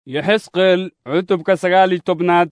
Yexesqeel cutubka 19.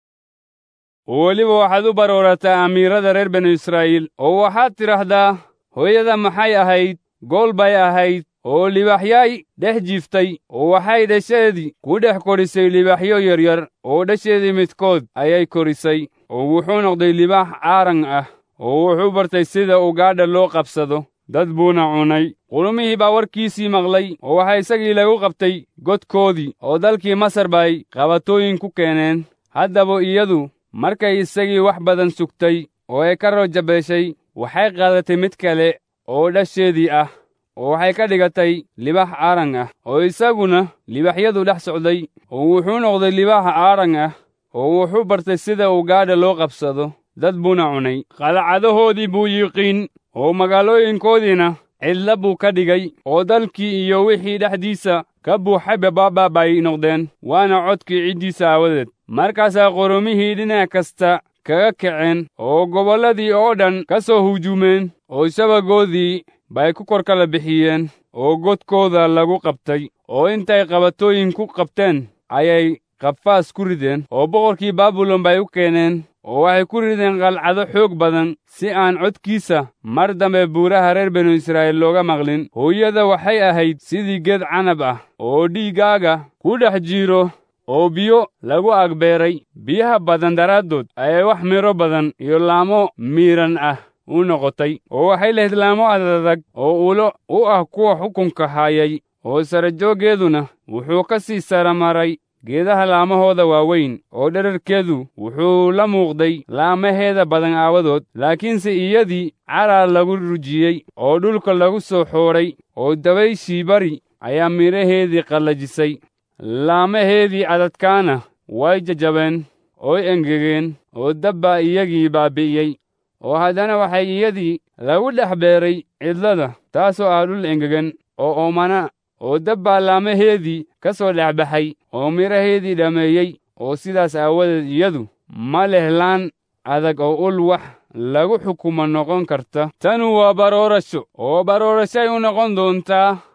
oo weliba waxaad u baroorataa amiirada reer banu Israa'iil oo waxaad tidhaahdaa, hooyada maxay ahayd? Gool bay ahayd oo libaaxyay dhex jiiftay, oo waxay dhasheedii ku dhex korisay libaaxyo yaryar, oo dhasheedii midkood ayay korisay, oo wuxuu noqday libaax caarang ah, oo wuxuu bartay sida ugaadha loo qabsado, dad buuna cunay. Qulumihii baa warkiisii maqlay, oo waxaa isagii lagu qabtay godkoodii, oo dalkii Masar bay qabatooyin ku keeneen. Haddaba iyadu markay isagii wax badan sugtay oo ay ka rajabeeshay, waxay qaadatay mid kale oo dhasheedii ah, oo waxay ka dhigatay libaax caarang ah, oo isaguna libaaxyadu dhex socday, oo wuxuu noqday libaax caarang ah, oo wuxuu bartay sida ugaadha loo qabsado, dad buuna cunay. Qalcadahoodii buu yiqiin, oo magaalooyinkoodiina cidla buu ka dhigay, oo dalkii iyo wixii dhexdiisa ka buuxay baabaa bay noqdeen, waana codkii ciddiisa aawadeed. Markaasaa qurumihii dhinac kasta kaga kaceen, oo gobolladii oo dhan ka soo hujuumeen, oo shabagoodii bay ku kor kala bixiyeen, oo godkooda lagu qabtay, oo intay qabatooyin ku qabteen ayay qabfaas ku rideen, oo boqorkii Baabilon bay u keeneen, oo waxay ku rideen qalcado xoog badan, si aan codkiisa mar dambe buuraha reer banu Israa'iil looga maqlin. Hooyada waxay ahayd sidii geed canab ah oo dhiiggaaga ku dhex jiro, oo biyo lagu agbeeray. Biyaha badan daraaddood ayay wax miro badan iyo laamo miiran ah u noqotay, oo waxay lahayd laamo adag oo ulo u ah kuwa xukunka hayay, oo sarajooggeeduna wuxuu ka sii saramaray geedaha laamahooda waaweyn, oo dhererkeedu wuxuu la muuqday laamaheeda badan aawadood. Laakiinse iyadii carar lagu rujiyey, oo dhulka lagu soo xooray, oo dabayshii bari ayaa midhaheedii qallajisay. Laamaheedii adadkaana way jajabeen, ooy engegeen, oo dab baa iyagii baabi'iyey. oo haddana waxay iyadii lagu dhex beeray cidlada, taasoo ah dhul engegan oo oomana, oo dab baa laamaheedii ka soo dhex baxay, oo midhaheedii dhammeeyey. oo sidaas aawadeed iyadu ma leh laan adag oo ul wax lagu xukumo noqon karta. Tanu waa baroorasho, oo baroorashay u noqon doontaa